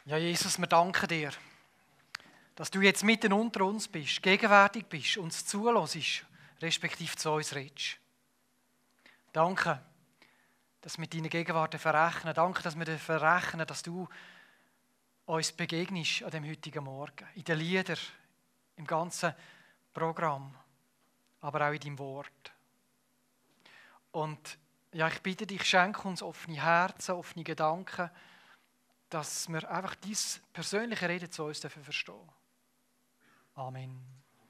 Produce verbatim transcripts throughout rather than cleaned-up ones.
Ja, Jesus, wir danken dir, dass du jetzt mitten unter uns bist, gegenwärtig bist, uns zuhörst, respektive zu uns redest. Danke, dass wir deine Gegenwart verrechnen. Danke, dass wir verrechnen, dass du uns begegnest an dem heutigen Morgen. In den Liedern, im ganzen Programm, aber auch in deinem Wort. Und ja, ich bitte dich, schenke uns offene Herzen, offene Gedanken, dass wir einfach dein persönliche Reden zu uns verstehen dürfen. Amen.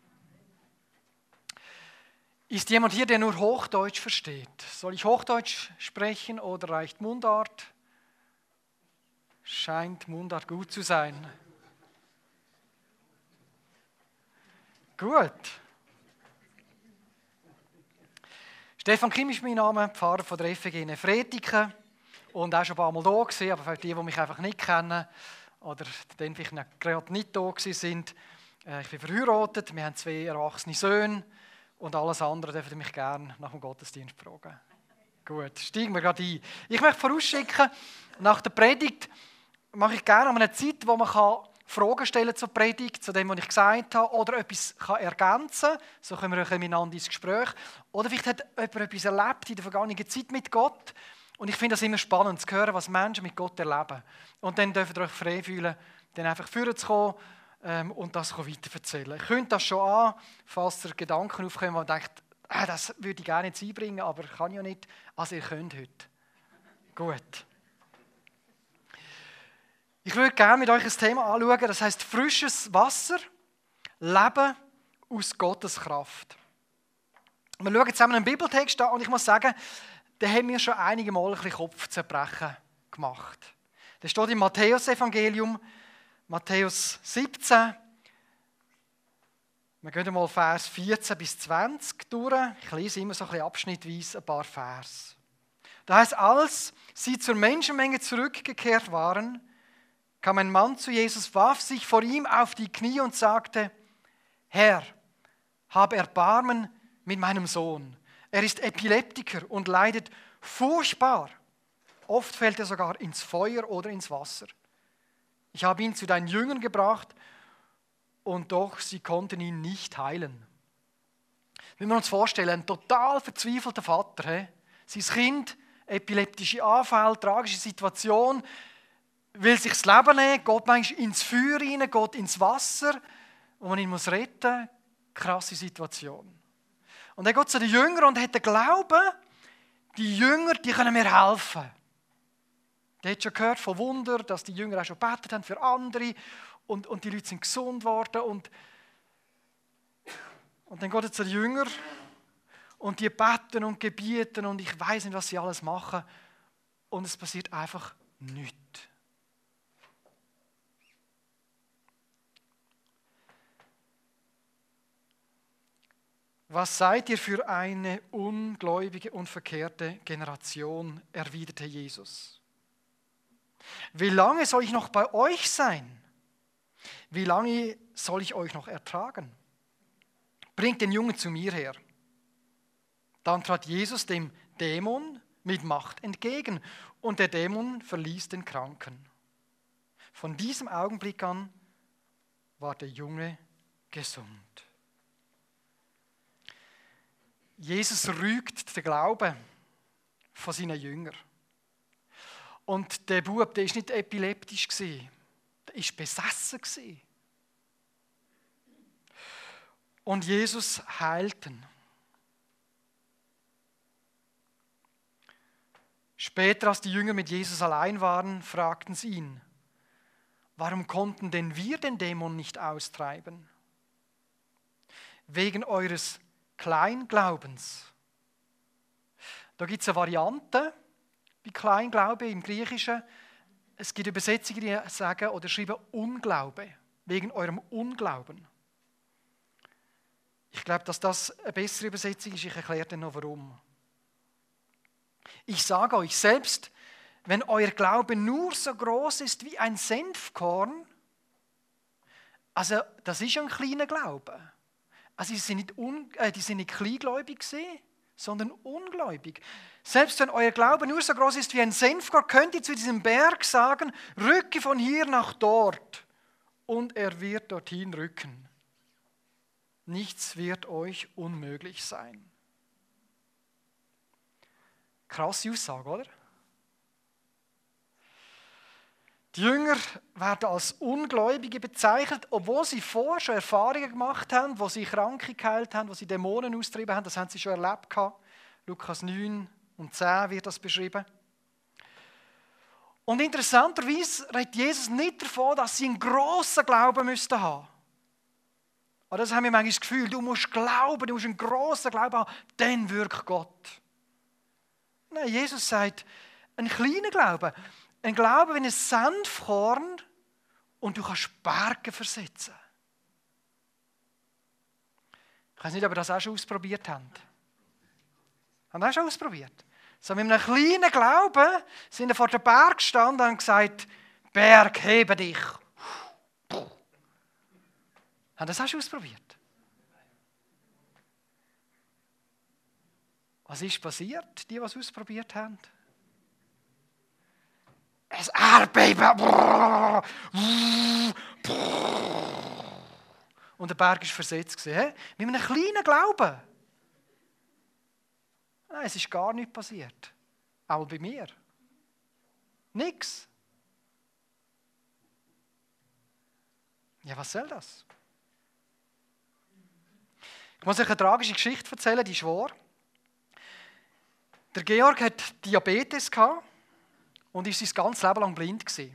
Ist jemand hier, der nur Hochdeutsch versteht? Soll ich Hochdeutsch sprechen oder reicht Mundart? Scheint Mundart gut zu sein. Gut. Stefan Kim ist mein Name, Pfarrer von der F E G in Fretiken und auch schon ein paar Mal da gewesen, aber für die, die mich einfach nicht kennen oder dann vielleicht gerade nicht da gewesen sind, ich bin verheiratet, wir haben zwei erwachsene Söhne und alles andere dürft ihr mich gerne nach dem Gottesdienst fragen. Gut, steigen wir gerade ein. Ich möchte vorausschicken, nach der Predigt mache ich gerne an einer Zeit, wo man Fragen stellen zur Predigt, zu dem, was ich gesagt habe, oder etwas kann ergänzen kann. So kommen wir miteinander ins Gespräch. Oder vielleicht hat jemand etwas erlebt in der vergangenen Zeit mit Gott. Und ich finde das immer spannend zu hören, was Menschen mit Gott erleben. Und dann dürft ihr euch frei fühlen, dann einfach vorzukommen ähm, und das weiterzuerzählen. Ich könnte das schon an, falls ihr Gedanken aufkommen, wo ihr denkt, ah, das würde ich gerne jetzt einbringen, aber kann ich ja nicht. Also ihr könnt heute. Gut. Ich würde gerne mit euch ein Thema anschauen, das heisst frisches Wasser, Leben aus Gottes Kraft. Wir schauen zusammen einen Bibeltext an und ich muss sagen, der hat mir schon einige Mal ein bisschen Kopfzerbrechen gemacht. Der steht im Matthäus-Evangelium, Matthäus siebzehn. Wir gehen mal Vers vierzehn bis zwanzig durch. Ich lese immer so ein bisschen abschnittweise ein paar Vers. Da heißt, als sie zur Menschenmenge zurückgekehrt waren, kam ein Mann zu Jesus, warf sich vor ihm auf die Knie und sagte, Herr, hab Erbarmen mit meinem Sohn. Er ist Epileptiker und leidet furchtbar. Oft fällt er sogar ins Feuer oder ins Wasser. Ich habe ihn zu deinen Jüngern gebracht und doch sie konnten ihn nicht heilen. Wenn wir uns vorstellen, ein total verzweifelter Vater, he? Sein Kind, epileptische Anfälle, tragische Situation, will sich das Leben nehmen, geht manchmal ins Feuer rein, geht ins Wasser, wo man ihn muss retten muss. Krasse Situation. Und er geht zu den Jüngern und hat den Glauben, die Jünger, die können mir helfen. Der hat schon gehört von Wunder, dass die Jünger auch schon gebetet haben für andere und, und die Leute sind gesund worden. Und, und dann geht er zu den Jüngern und die beten und gebieten und ich weiß nicht, was sie alles machen. Und es passiert einfach nichts. Was seid ihr für eine ungläubige und verkehrte Generation, erwiderte Jesus. Wie lange soll ich noch bei euch sein? Wie lange soll ich euch noch ertragen? Bringt den Jungen zu mir her. Dann trat Jesus dem Dämon mit Macht entgegen und der Dämon verließ den Kranken. Von diesem Augenblick an war der Junge gesund. Jesus rügt den Glauben von seinen Jüngern. Und der Bub, der war nicht epileptisch, der war besessen. Und Jesus heilt ihn. Später, als die Jünger mit Jesus allein waren, fragten sie ihn, warum konnten denn wir den Dämon nicht austreiben? Wegen eures Kleinglaubens. Da gibt es eine Variante bei Kleinglaube im Griechischen. Es gibt Übersetzungen, die sagen oder schreiben Unglaube, wegen eurem Unglauben. Ich glaube, dass das eine bessere Übersetzung ist. Ich erkläre dann noch warum. Ich sage euch selbst, wenn euer Glaube nur so groß ist wie ein Senfkorn, also das ist ein kleiner Glaube. Also die sind nicht, un, äh, die sind nicht kleingläubig gewesen, sondern ungläubig. Selbst wenn euer Glaube nur so groß ist wie ein Senfkorn, könnt ihr zu diesem Berg sagen, rücke von hier nach dort und er wird dorthin rücken. Nichts wird euch unmöglich sein. Krasse Aussage, oder? Die Jünger werden als Ungläubige bezeichnet, obwohl sie vorher schon Erfahrungen gemacht haben, wo sie Kranke geheilt haben, wo sie Dämonen austrieben haben. Das haben sie schon erlebt. Lukas neun und zehn wird das beschrieben. Und interessanterweise redet Jesus nicht davon, dass sie einen grossen Glauben müssten haben. Aber das haben wir manchmal das Gefühl, du musst glauben, du musst einen grossen Glauben haben, dann wirkt Gott. Nein, Jesus sagt, ein kleiner Glaube. Ein Glaube wie ein Senfkorn und du kannst Berge versetzen. Ich weiß nicht, ob ihr das auch schon ausprobiert habt. Haben ihr das schon ausprobiert? So mit einem kleinen Glauben sind wir vor dem Berg gestanden und haben gesagt, Berg, hebe dich. Haben das auch schon ausprobiert? Was ist passiert, die, die es ausprobiert haben? Es Erdbeben. Und der Berg war versetzt. Mit einem kleinen Glauben. Nein, es ist gar nichts passiert. Auch bei mir. Nichts. Ja, was soll das? Ich muss euch eine tragische Geschichte erzählen, die ist wahr. Der Georg hat Diabetes gehabt. Und war sein ganzes Leben lang blind gewesen.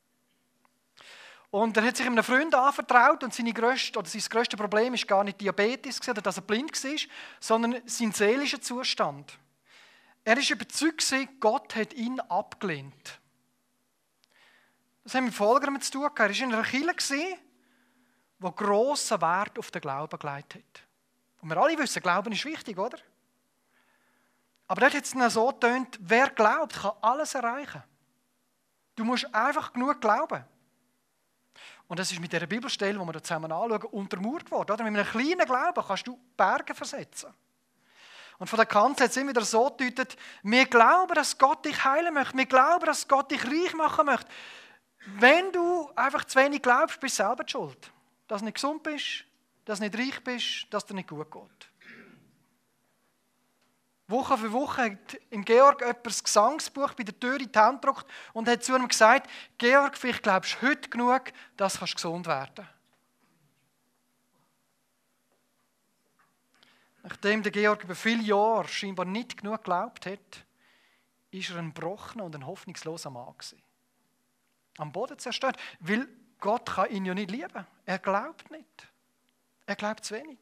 Und er hat sich einem Freund anvertraut und seine grösste, oder sein grösstes Problem war gar nicht Diabetes, oder dass er blind war, sondern sein seelischer Zustand. Er war überzeugt, Gott hat ihn abgelehnt. Das hat mit Folgendem zu tun. Er war in einer Kirche, die grossen Wert auf den Glauben gelegt hat. Und wir alle wissen, Glauben ist wichtig, oder? Aber dort hat es dann so getönt, wer glaubt, kann alles erreichen. Du musst einfach genug glauben. Und das ist mit dieser Bibelstelle, die wir hier zusammen anschauen, untermauert worden. Oder? Mit einem kleinen Glauben kannst du Berge versetzen. Und von der Kant hat es immer wieder so gedeutet, wir glauben, dass Gott dich heilen möchte. Wir glauben, dass Gott dich reich machen möchte. Wenn du einfach zu wenig glaubst, bist du selber die schuld. Dass du nicht gesund bist, dass du nicht reich bist, dass dir nicht gut geht. Woche für Woche hat im Georg jemand das Gesangsbuch bei der Tür in die Hand gedrückt und hat zu ihm gesagt, Georg, vielleicht glaubst du heute genug, dass du gesund werden kannst. Nachdem der Georg über viele Jahre scheinbar nicht genug geglaubt hat, ist er ein gebrochener und ein hoffnungsloser Mann gewesen. Am Boden zerstört, weil Gott kann ihn ja nicht lieben. Er glaubt nicht. Er glaubt zu wenig.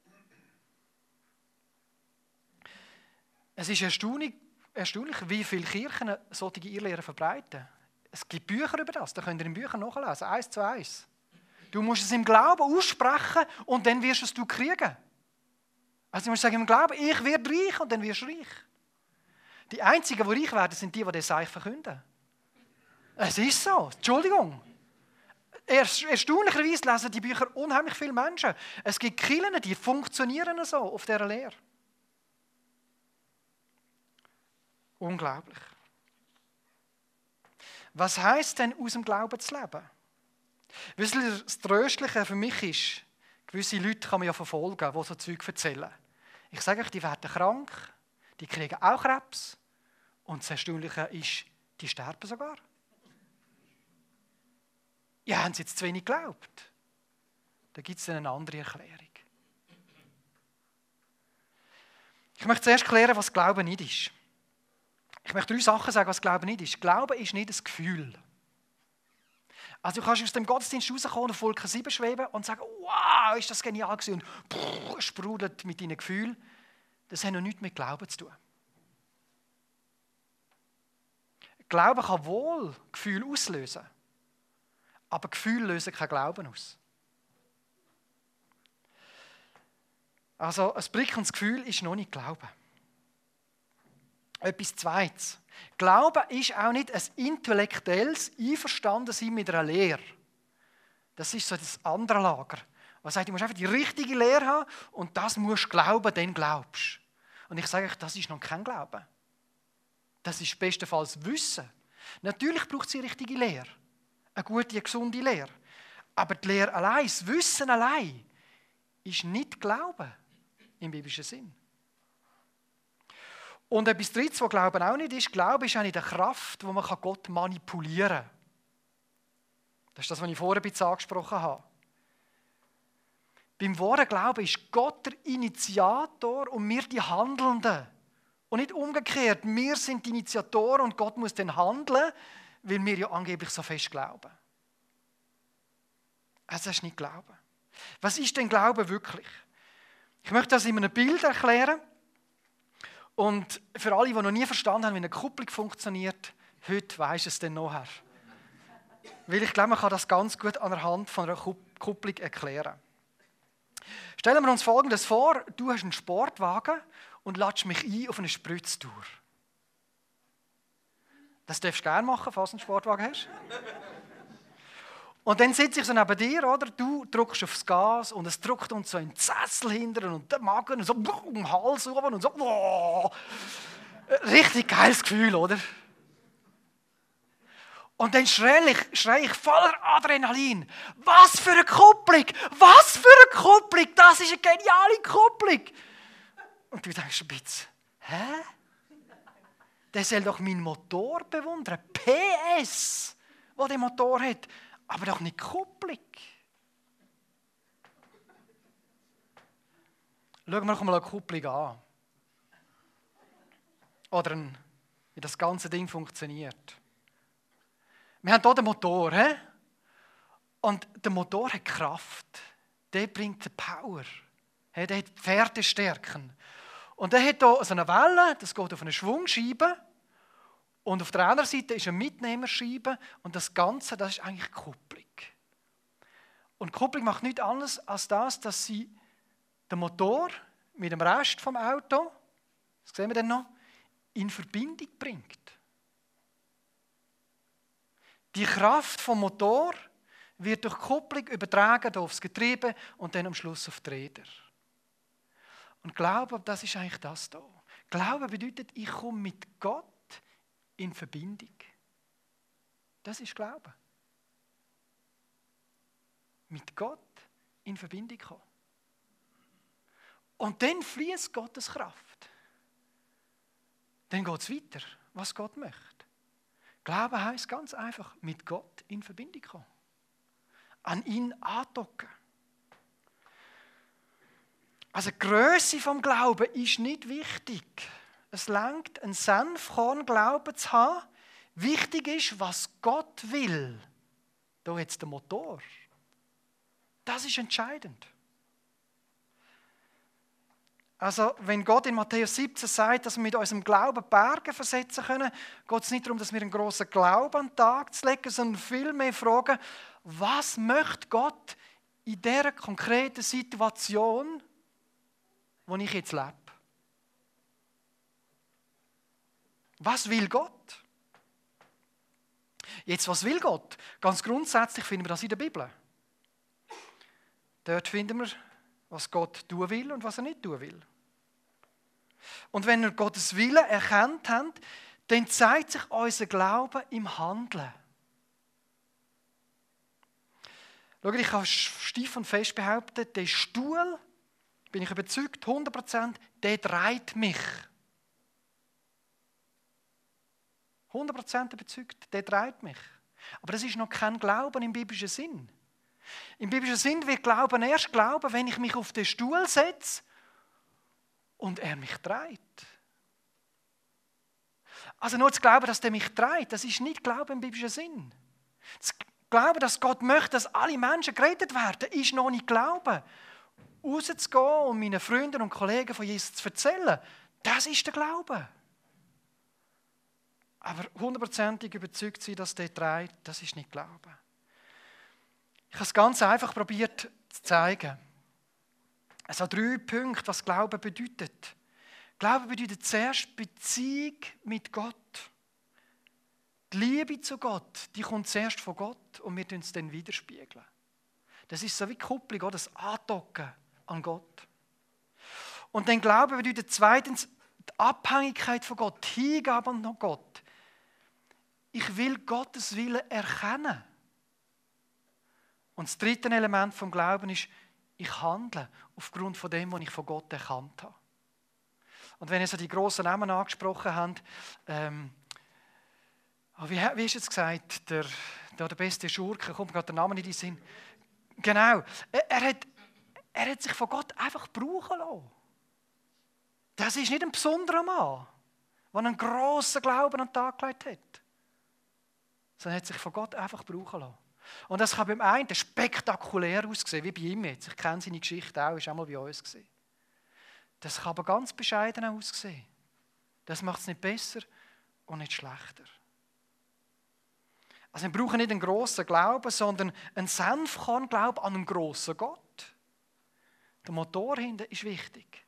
Es ist erstaunlich, erstaunlich, wie viele Kirchen solche Irrlehren verbreiten. Es gibt Bücher über das, da könnt ihr in Büchern nachlesen, eins zu eins. Du musst es im Glauben aussprechen und dann wirst es du kriegen. Also du musst sagen, im Glauben, ich werde reich und dann wirst du reich. Die Einzigen, die reich werden, sind die, die das Zeichen verkünden. Es ist so, Entschuldigung. Erstaunlicherweise lesen die Bücher unheimlich viele Menschen. Es gibt Kirchen, die funktionieren so auf dieser Lehre. Unglaublich. Was heisst denn, aus dem Glauben zu leben? Wisst ihr, das Tröstliche für mich ist, gewisse Leute kann man ja verfolgen, die so Zeug erzählen. Ich sage euch, die werden krank, die kriegen auch Krebs und das Erstaunliche ist, die sterben sogar. Ja, haben sie jetzt zu wenig geglaubt? Da gibt es eine andere Erklärung. Ich möchte zuerst klären, was Glauben nicht ist. Ich möchte drei Sachen sagen, was Glauben nicht ist. Glauben ist nicht ein Gefühl. Also du kannst aus dem Gottesdienst rauskommen und auf Wolke sieben schweben und sagen, wow, ist das genial gewesen und brrr, sprudelt mit deinen Gefühlen. Das hat noch nichts mit Glauben zu tun. Glauben kann wohl Gefühle auslösen, aber Gefühle lösen kein Glauben aus. Also ein prickelndes Gefühl ist noch nicht Glauben. Etwas Zweites. Glauben ist auch nicht ein intellektuelles Einverstandensein mit einer Lehre. Das ist so das andere Lager. Man sagt, du musst einfach die richtige Lehre haben und das musst du glauben, dann glaubst du. Und ich sage euch, das ist noch kein Glaube. Das ist bestenfalls Wissen. Natürlich braucht es die richtige Lehre. Eine gute, gesunde Lehre. Aber die Lehre allein, das Wissen allein, ist nicht Glauben im biblischen Sinn. Und etwas Drittes, was Glauben auch nicht ist, Glauben ist eine der Kraft, wo man Gott manipulieren kann. Das ist das, was ich vorher ein bisschen angesprochen habe. Beim wahren Glauben ist Gott der Initiator und wir die Handelnden. Und nicht umgekehrt, wir sind die Initiatoren und Gott muss dann handeln, weil wir ja angeblich so fest glauben. Also das ist nicht Glauben. Was ist denn Glauben wirklich? Ich möchte das in einem Bild erklären. Und für alle, die noch nie verstanden haben, wie eine Kupplung funktioniert, heute weisst es dann nachher. Weil ich glaube, man kann das ganz gut anhand von einer Kupplung erklären. Stellen wir uns Folgendes vor: Du hast einen Sportwagen und lädst mich ein auf eine Spritztour. Das darfst du gerne machen, falls du einen Sportwagen hast. Und dann sitze ich so neben dir, oder? Du drückst aufs Gas und es drückt uns so in den Sessel hinten und den Magen und so um den Hals oben und so. Oh, richtig geiles Gefühl, oder? Und dann schreie ich, schreie ich voller Adrenalin. Was für eine Kupplung! Was für eine Kupplung! Das ist eine geniale Kupplung! Und du denkst ein bisschen, hä? Der soll doch meinen Motor bewundern. P S, der den Motor hat. Aber doch nicht Kupplung. Schauen wir uns mal eine Kupplung an. Oder ein, wie das ganze Ding funktioniert. Wir haben hier den Motor. He? Und der Motor hat Kraft. Der bringt die Power. He? Der hat Pferdestärken. Und der hat hier so eine Welle, das geht auf eine Schwungscheibe. Und auf der anderen Seite ist eine Mitnehmerscheibe. Und das Ganze, das ist eigentlich Kupplung. Und Kupplung macht nichts anderes als das, dass sie den Motor mit dem Rest vom Auto, das sehen wir dann noch, in Verbindung bringt. Die Kraft vom Motor wird durch Kupplung übertragen aufs Getriebe und dann am Schluss auf die Räder. Und Glaube, das ist eigentlich das hier. Glaube bedeutet, ich komme mit Gott in Verbindung. Das ist Glaube. Mit Gott in Verbindung kommen. Und dann fließt Gottes Kraft. Dann geht es weiter, was Gott möchte. Glaube heisst ganz einfach, mit Gott in Verbindung kommen. An ihn andocken. Also die Grösse vom Glauben ist nicht wichtig. Es reicht, einen Senfkorn-Glauben zu haben. Wichtig ist, was Gott will. Da jetzt der Motor. Das ist entscheidend. Also, wenn Gott in Matthäus siebzehn sagt, dass wir mit unserem Glauben Berge versetzen können, geht es nicht darum, dass wir einen grossen Glauben an den Tag zu legen, sondern vielmehr fragen, was möchte Gott in dieser konkreten Situation, wo ich jetzt lebe? Was will Gott? Jetzt, was will Gott? Ganz grundsätzlich finden wir das in der Bibel. Dort finden wir, was Gott tun will und was er nicht tun will. Und wenn wir Gottes Willen erkannt haben, dann zeigt sich unser Glaube im Handeln. Schau, ich kann steif und fest behaupten, der Stuhl, bin ich überzeugt, hundert Prozent, der dreht mich. hundert Prozent überzeugt, der dreht mich. Aber das ist noch kein Glauben im biblischen Sinn. Im biblischen Sinn wird Glauben erst Glauben, wenn ich mich auf den Stuhl setze und er mich dreht. Also nur zu glauben, dass der mich dreht, das ist nicht Glauben im biblischen Sinn. Zu glauben, dass Gott möchte, dass alle Menschen gerettet werden, ist noch nicht Glauben. Rauszugehen und meinen Freunden und Kollegen von Jesus zu erzählen, das ist der Glaube. Aber hundertprozentig überzeugt sein, dass der dreht, das ist nicht Glauben. Ich habe es ganz einfach probiert zu zeigen. Es hat drei Punkte, was Glauben bedeutet. Glauben bedeutet zuerst Beziehung mit Gott. Die Liebe zu Gott, die kommt zuerst von Gott und wir tun es dann widerspiegeln. Das ist so wie die Kupplung, das Andocken an Gott. Und dann Glauben bedeutet zweitens die Abhängigkeit von Gott, die Hingabe an Gott. Ich will Gottes Willen erkennen. Und das dritte Element vom Glauben ist, ich handle aufgrund von dem, was ich von Gott erkannt habe. Und wenn ihr so die grossen Namen angesprochen habt, ähm, oh, wie, wie ist jetzt gesagt, der, der, der beste Schurke, kommt gerade der Name in den Sinn. Genau, er, er, hat, er hat sich von Gott einfach brauchen lassen. Das ist nicht ein besonderer Mann, der einen grossen Glauben an den Tag gelegt hat, sondern er hat sich von Gott einfach brauchen lassen. Und das kann beim einen spektakulär aussehen, wie bei ihm jetzt. Ich kenne seine Geschichte auch, ist auch mal bei uns gewesen. Das kann aber ganz bescheiden aussehen. Das macht es nicht besser und nicht schlechter. Also wir brauchen nicht einen grossen Glauben, sondern einen Senfkornglauben an einen grossen Gott. Der Motor hinten ist wichtig.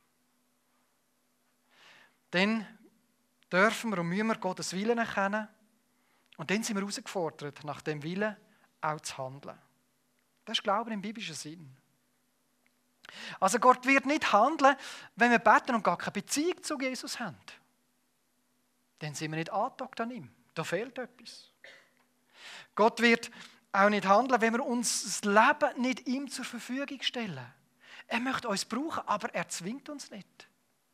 Dann dürfen wir und müssen wir Gottes Willen erkennen. Und dann sind wir herausgefordert, nach dem Willen auch zu handeln. Das ist Glauben im biblischen Sinn. Also Gott wird nicht handeln, wenn wir beten und gar keine Beziehung zu Jesus haben. Dann sind wir nicht angedockt an ihm. Da fehlt etwas. Gott wird auch nicht handeln, wenn wir uns das Leben nicht ihm zur Verfügung stellen. Er möchte uns brauchen, aber er zwingt uns nicht.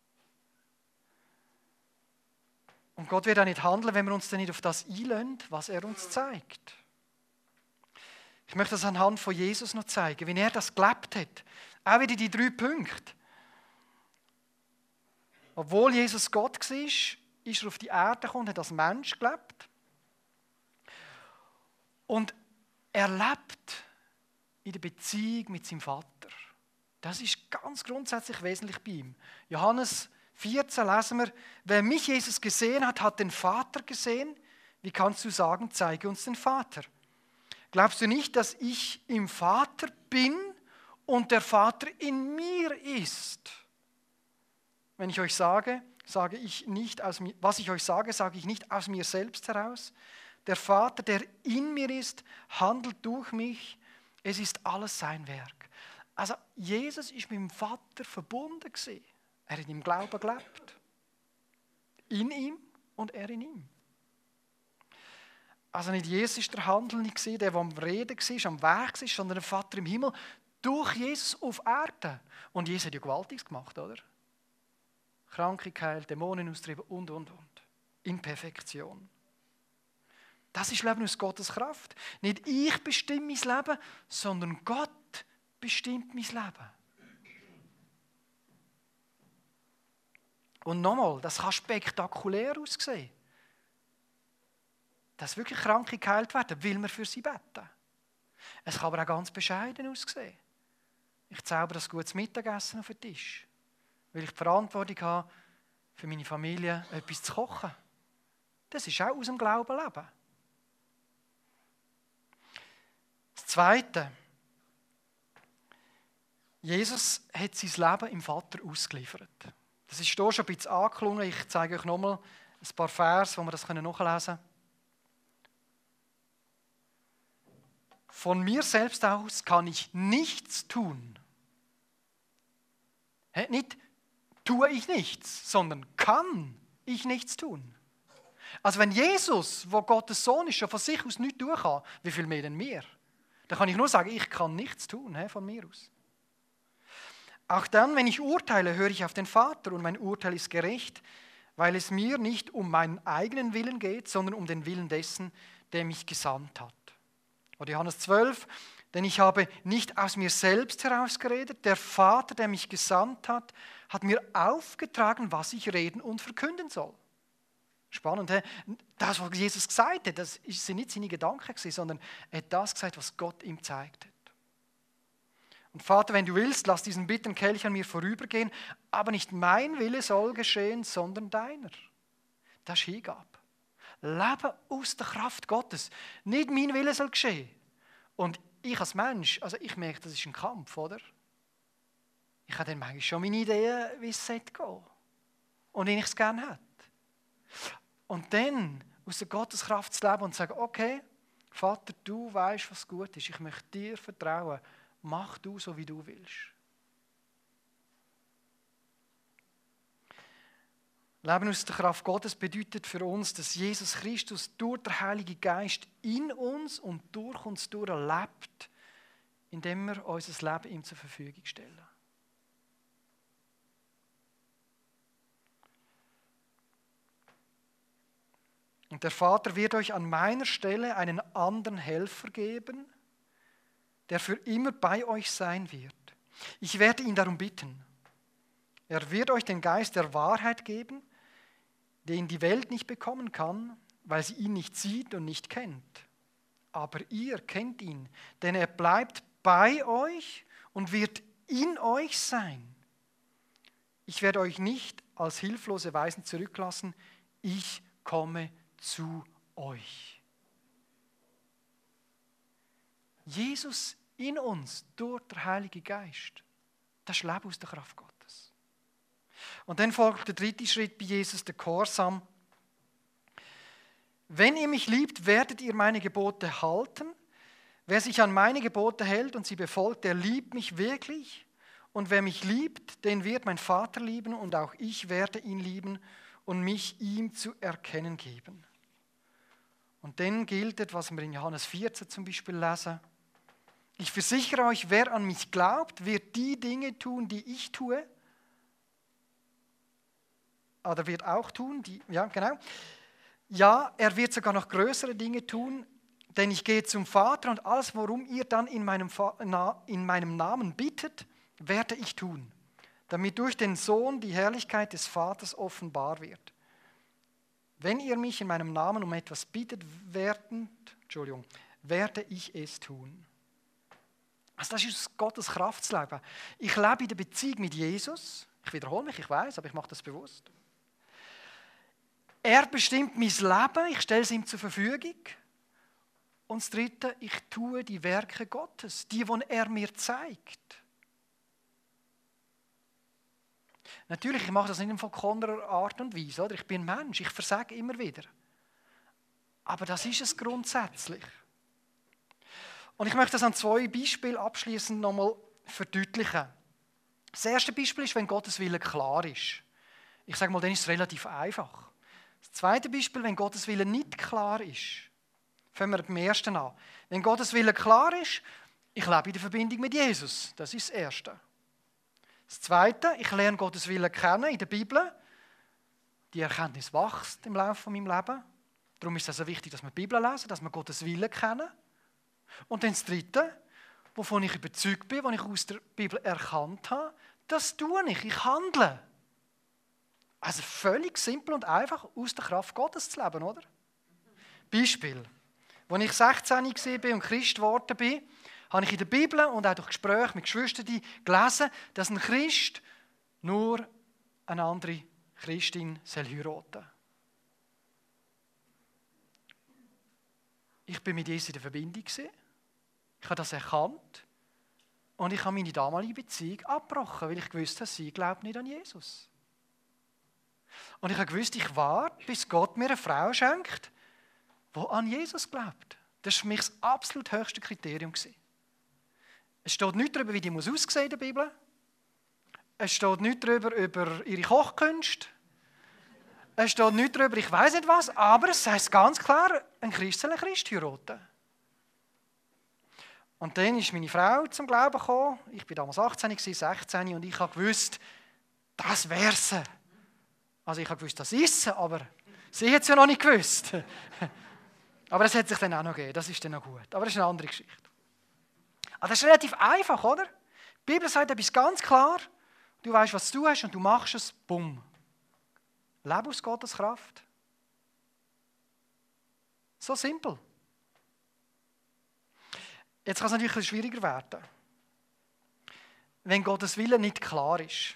Und Gott wird auch nicht handeln, wenn wir uns dann nicht auf das einlassen, was er uns zeigt. Ich möchte das anhand von Jesus noch zeigen, wie er das gelebt hat. Auch wieder die drei Punkte. Obwohl Jesus Gott war, ist er auf die Erde gekommen und hat als Mensch gelebt. Und er lebt in der Beziehung mit seinem Vater. Das ist ganz grundsätzlich wesentlich bei ihm. Johannes vierzehn lesen wir, wer mich Jesus gesehen hat, hat den Vater gesehen. Wie kannst du sagen, zeige uns den Vater? Glaubst du nicht, dass ich im Vater bin und der Vater in mir ist? Wenn ich euch sage, sage ich nicht aus mir, was ich euch sage, sage ich nicht aus mir selbst heraus. Der Vater, der in mir ist, handelt durch mich. Es ist alles sein Werk. Also Jesus ist mit dem Vater verbunden gewesen. Er hat im Glauben gelebt. In ihm und er in ihm. Also nicht Jesus war der Handelnde, der, der am Reden war, am Weg war, sondern der Vater im Himmel durch Jesus auf Erden. Und Jesus hat ja Gewaltiges gemacht, oder? Kranke geheilt, Dämonen austrieben und, und, und. In Perfektion. Das ist Leben aus Gottes Kraft. Nicht ich bestimme mein Leben, sondern Gott bestimmt mein Leben. Und nochmal, das kann spektakulär aussehen. Dass wirklich Kranke geheilt werden, will man für sie beten. Es kann aber auch ganz bescheiden aussehen. Ich zaubere das gutes Mittagessen auf den Tisch, weil ich die Verantwortung habe, für meine Familie etwas zu kochen. Das ist auch aus dem Glauben leben. Das Zweite. Jesus hat sein Leben im Vater ausgeliefert. Das ist hier schon ein bisschen angeklungen. Ich zeige euch nochmal ein paar Verse, wo wir das nachlesen können. Von mir selbst aus kann ich nichts tun. Nicht tue ich nichts, sondern kann ich nichts tun. Also wenn Jesus, wo Gottes Sohn ist, schon von sich aus nichts tun kann, wie viel mehr denn wir? Dann kann ich nur sagen, ich kann nichts tun von mir aus. Auch dann, wenn ich urteile, höre ich auf den Vater und mein Urteil ist gerecht, weil es mir nicht um meinen eigenen Willen geht, sondern um den Willen dessen, der mich gesandt hat. Oder Johannes zwölf, denn ich habe nicht aus mir selbst herausgeredet, der Vater, der mich gesandt hat, hat mir aufgetragen, was ich reden und verkünden soll. Spannend, he? Das, was Jesus gesagt hat, das sind nicht seine Gedanken, sondern er hat das gesagt, was Gott ihm gezeigt hat. Und Vater, wenn du willst, lass diesen bitteren Kelch an mir vorübergehen, aber nicht mein Wille soll geschehen, sondern deiner. Das ist Hingabe. Leben aus der Kraft Gottes. Nicht mein Wille soll geschehen. Und ich als Mensch, also ich merke, das ist ein Kampf, oder? Ich habe dann manchmal schon meine Ideen, wie es gehen sollte. Und wie ich es gerne hätte. Und dann aus der Gotteskraft zu leben und zu sagen, okay, Vater, du weißt, was gut ist. Ich möchte dir vertrauen. Mach du so, wie du willst. Leben aus der Kraft Gottes bedeutet für uns, dass Jesus Christus durch den Heiligen Geist in uns und durch uns durch lebt, indem wir unser Leben ihm zur Verfügung stellen. Und der Vater wird euch an meiner Stelle einen anderen Helfer geben, der für immer bei euch sein wird. Ich werde ihn darum bitten. Er wird euch den Geist der Wahrheit geben, den die Welt nicht bekommen kann, weil sie ihn nicht sieht und nicht kennt. Aber ihr kennt ihn, denn er bleibt bei euch und wird in euch sein. Ich werde euch nicht als hilflose Waisen zurücklassen, ich komme zu euch. Jesus in uns durch den Heiligen Geist. Das ist Leben aus der Kraft Gottes. Und dann folgt der dritte Schritt bei Jesus, der Gehorsam. Wenn ihr mich liebt, werdet ihr meine Gebote halten. Wer sich an meine Gebote hält und sie befolgt, der liebt mich wirklich. Und wer mich liebt, den wird mein Vater lieben und auch ich werde ihn lieben und mich ihm zu erkennen geben. Und dann gilt es, was wir in Johannes vierzehn zum Beispiel lesen. Ich versichere euch, wer an mich glaubt, wird die Dinge tun, die ich tue. Oder wird auch tun, die, ja genau. Ja, er wird sogar noch größere Dinge tun, denn ich gehe zum Vater und alles, worum ihr dann in meinem, in meinem Namen bittet, werde ich tun, damit durch den Sohn die Herrlichkeit des Vaters offenbar wird. Wenn ihr mich in meinem Namen um etwas bittet, werden, Entschuldigung, werde ich es tun. Also das ist Gottes Kraftleben. Ich lebe in der Beziehung mit Jesus. Ich wiederhole mich, ich weiß, aber ich mache das bewusst. Er bestimmt mein Leben, ich stelle es ihm zur Verfügung. Und das Dritte, ich tue die Werke Gottes, die, die er mir zeigt. Natürlich, ich mache das nicht in vollkommener Art und Weise. Oder? Ich bin Mensch, ich versage immer wieder. Aber das ist es grundsätzlich. Und ich möchte das an zwei Beispielen abschließend nochmal verdeutlichen. Das erste Beispiel ist, wenn Gottes Wille klar ist. Ich sage mal, dann ist es relativ einfach. Das zweite Beispiel, wenn Gottes Wille nicht klar ist. Fangen wir mit dem ersten an. Wenn Gottes Wille klar ist, ich lebe in der Verbindung mit Jesus. Das ist das Erste. Das Zweite, ich lerne Gottes Willen kennen in der Bibel. Die Erkenntnis wächst im Laufe meines Lebens. Darum ist es also wichtig, dass wir die Bibel lesen, dass wir Gottes Willen kennen. Und dann das Dritte, wovon ich überzeugt bin, was ich aus der Bibel erkannt habe, das tue ich, ich handle. Also völlig simpel und einfach aus der Kraft Gottes zu leben, oder? Beispiel. Als ich sechzehn war und Christ geworden bin, habe ich in der Bibel und auch durch Gespräche mit Geschwistern gelesen, dass ein Christ nur eine andere Christin heiraten soll. Ich bin mit Jesus in der Verbindung. Ich habe das erkannt. Und ich habe meine damalige Beziehung abgebrochen, weil ich gewusst habe, sie glaubt nicht an Jesus. Und ich habe gewusst, ich warte, bis Gott mir eine Frau schenkt, die an Jesus glaubt. Das war für mich das absolut höchste Kriterium. Es steht nichts darüber, wie die aussehen muss in der Bibel. Es steht nichts darüber, über ihre Kochkünste. Es steht nichts darüber, ich weiß nicht was, aber es heißt ganz klar, ein Christ soll einen Christ heiraten. Und dann ist meine Frau zum Glauben gekommen. Ich war damals achtzehn, sechzehn und ich habe gewusst, das wäre sie. Also ich habe gewusst, das ist sie, aber sie hat es ja noch nicht gewusst. Aber das hat sich dann auch noch gegeben, das ist dann noch gut. Aber das ist eine andere Geschichte. Aber das ist relativ einfach, oder? Die Bibel sagt etwas ganz klar. Du weißt, was du hast und du machst es, bumm. Lebe aus Gottes Kraft. So simpel. Jetzt kann es natürlich ein bisschen schwieriger werden. Wenn Gottes Wille nicht klar ist.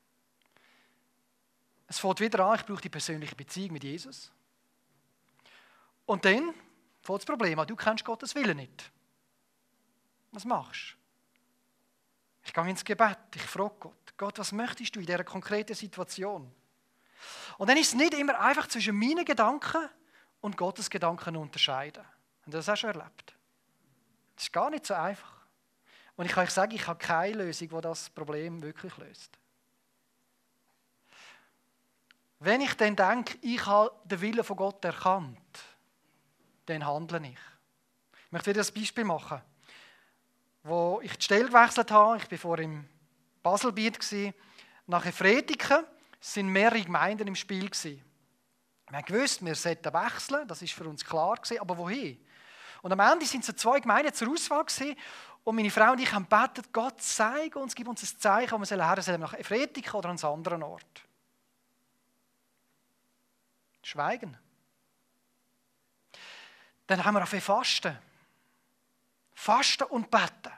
Es fängt wieder an, ich brauche die persönliche Beziehung mit Jesus. Und dann fängt das Problem an, du kennst Gottes Wille nicht. Was machst du? Ich gehe ins Gebet, ich frage Gott, Gott, was möchtest du in dieser konkreten Situation? Und dann ist es nicht immer einfach zwischen meinen Gedanken und Gottes Gedanken zu unterscheiden. Habt ihr das auch schon erlebt? Das ist gar nicht so einfach. Und ich kann euch sagen, ich habe keine Lösung, die das Problem wirklich löst. Wenn ich dann denke, ich habe den Willen von Gott erkannt, dann handle ich. Ich möchte wieder ein Beispiel machen. Wo ich die Stelle gewechselt habe, ich war vorher im Baselbiet, nach Efretiken, sind mehrere Gemeinden im Spiel. Wir haben gewusst, wir sollten wechseln, das war für uns klar, aber wohin? Und am Ende sind so zwei Gemeinden zur Auswahl und meine Frau und ich haben gebetet, Gott zeige uns, gib uns ein Zeichen, wo wir her sollen, nach Efretiken oder an einen anderen Ort. Schweigen. Dann haben wir angefangen zu fasten. Fasten und beten.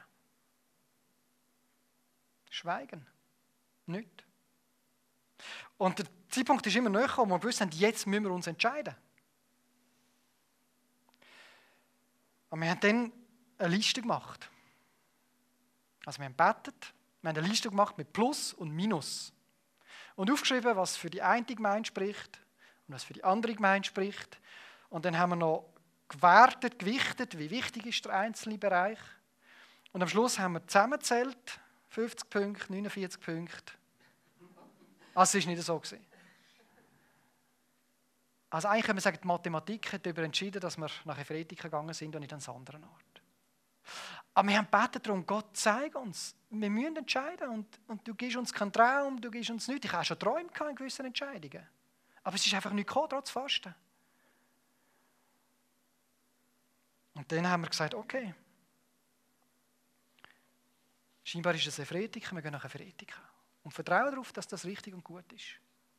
Schweigen. Nicht. Und der Zeitpunkt ist immer näher gekommen, wo wir wussten, jetzt müssen wir uns entscheiden. Und wir haben dann eine Liste gemacht. Also wir haben gebetet, wir haben eine Liste gemacht mit Plus und Minus. Und aufgeschrieben, was für die eine Gemeinde spricht und was für die andere Gemeinde spricht. Und dann haben wir noch gewertet, gewichtet, wie wichtig ist der einzelne Bereich. Und am Schluss haben wir zusammengezählt, fünfzig Punkte, neunundvierzig Punkte. Also es war nicht so gewesen. Also eigentlich können wir sagen, die Mathematik hat darüber entschieden, dass wir nach Efretiken gegangen sind und nicht an einen anderen Ort. Aber wir haben gebeten darum, Gott zeige uns, wir müssen entscheiden und, und du gibst uns keinen Traum, du gibst uns nichts. Ich habe schon Träume in gewissen Entscheidungen. Aber es ist einfach nicht gekommen, trotz Fasten. Und dann haben wir gesagt, okay, scheinbar ist es Efretiken, wir gehen nach Efretiken. Und vertrauen darauf, dass das richtig und gut ist.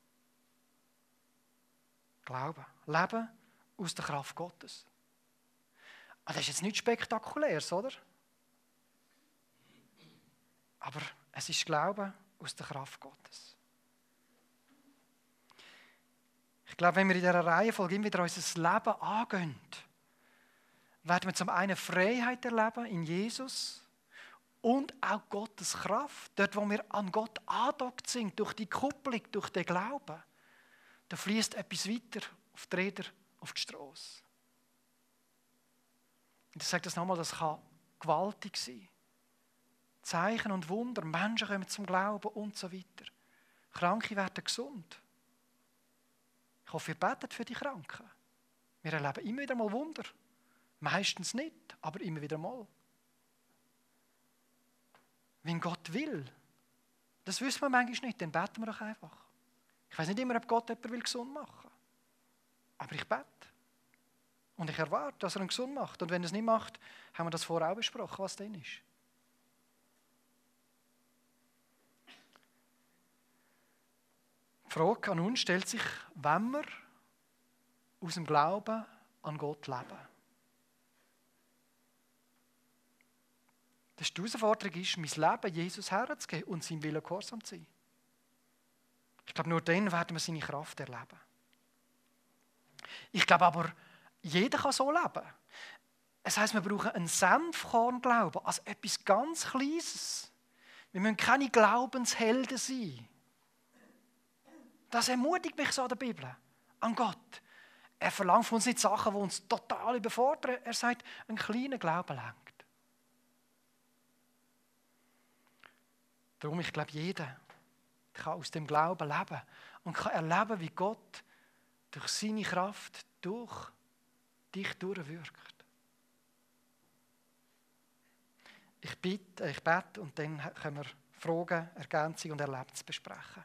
Glauben, Leben aus der Kraft Gottes. Aber das ist jetzt nichts Spektakuläres, oder? Aber es ist Glauben aus der Kraft Gottes. Ich glaube, wenn wir in dieser Reihenfolge immer wieder unser Leben angehen, werden wir zum einen Freiheit erleben in Jesus und auch Gottes Kraft. Dort, wo wir an Gott andockt sind, durch die Kupplung, durch den Glauben, da fließt etwas weiter auf die Räder, auf die Strasse. Und ich sage das nochmal, das kann gewaltig sein. Zeichen und Wunder, Menschen kommen zum Glauben und so weiter. Kranke werden gesund. Ich hoffe, ihr betet für die Kranken. Wir erleben immer wieder mal Wunder. Meistens nicht, aber immer wieder mal. Wenn Gott will, das wissen wir manchmal nicht, dann beten wir doch einfach. Ich weiß nicht immer, ob Gott jemanden will gesund machen. Aber ich bete. Und ich erwarte, dass er ihn gesund macht. Und wenn er es nicht macht, haben wir das vorher auch besprochen, was denn ist. Die Frage an uns stellt sich, wenn wir aus dem Glauben an Gott leben. Die Herausforderung ist, mein Leben Jesus herzugeben und seinem Willen gehorsam zu sein. Ich glaube, nur dann werden wir seine Kraft erleben. Ich glaube aber, jeder kann so leben. Es heisst, wir brauchen einen Senfkorn-Glauben, also etwas ganz Kleines. Wir müssen keine Glaubenshelden sein. Das ermutigt mich so an der Bibel, an Gott. Er verlangt von uns nicht Sachen, die uns total überfordern. Er sagt, ein kleiner Glaube lenkt. Darum, ich glaube, jeder kann aus dem Glauben leben und kann erleben, wie Gott durch seine Kraft durch dich durchwirkt. Ich bitte, ich bete und dann können wir Fragen, Ergänzungen und Erlebnisse besprechen.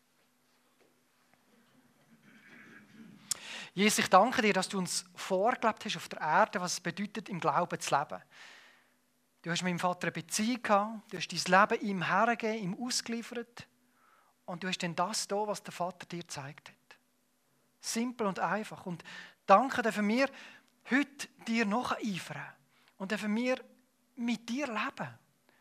Jesus, ich danke dir, dass du uns vorgelebt hast auf der Erde, was es bedeutet, im Glauben zu leben. Du hast mit meinem Vater eine Beziehung gehabt, du hast dein Leben ihm hergegeben, ihm ausgeliefert und du hast dann das da, was der Vater dir gezeigt hat. Simpel und einfach. Und danke dürfen wir heute dir nacheifern und dürfen wir mit dir leben.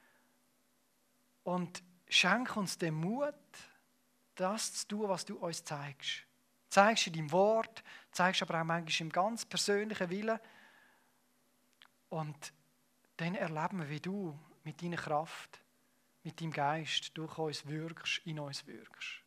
Und schenk uns den Mut, das zu tun, was du uns zeigst. Zeigst in deinem Wort, zeigst aber auch manchmal im ganz persönlichen Willen. Und dann erleben wir, wie du mit deiner Kraft, mit deinem Geist durch uns wirkst, in uns wirkst.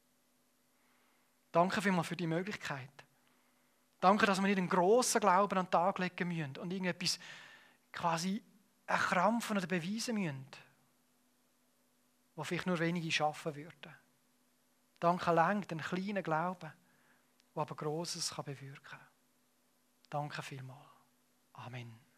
Danke vielmals für die Möglichkeit. Danke, dass wir nicht einen grossen Glauben an den Tag legen müssen und irgendetwas quasi erkrampfen oder beweisen müssen, wo vielleicht nur wenige schaffen würden. Danke lenkt den kleinen Glauben, der aber Grosses bewirken kann. Danke vielmals. Amen.